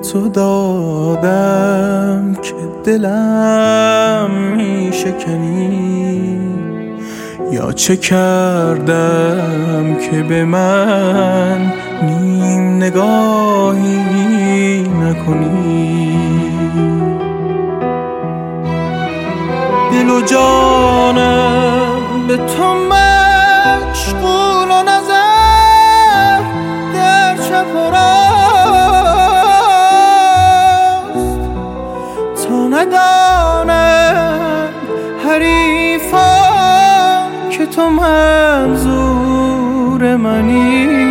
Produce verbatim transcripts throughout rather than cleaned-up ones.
تو دادم که دلم میشکنی، یا چه کردم که به من نیم نگاهی نکنی؟ دل و جانم به تو مشغول و نظر در چپ و راست، تا ندانم حریفان که تو منظور منی.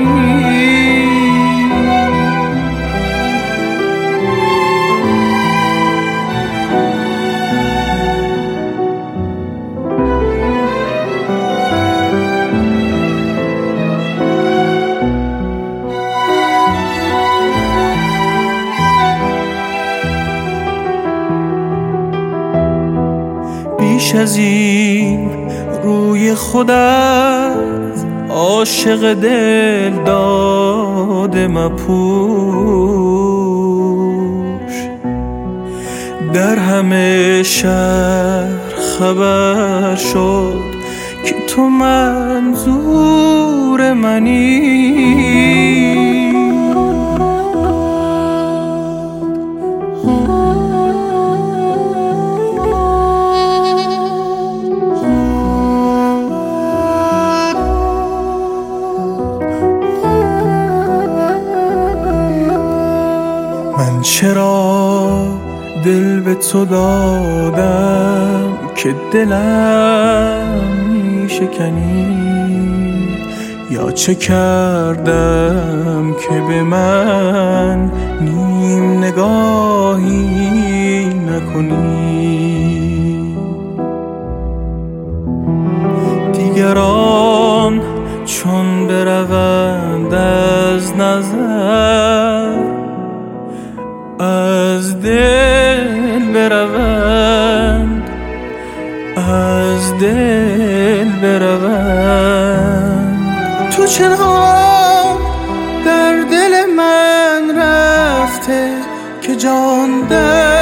بیش از این روی خودت عاشق دل داده مپوش، در همه شهر خبر شد که تو منظور منی. من چرا دل به تو دادم که دلم میشکنی، یا چه کردم که به من نیم نگاهی نکنی؟ دیگران چون بروند از نظر، از دل بروند، از دل بروند. تو چنان در دل من رفته که جان در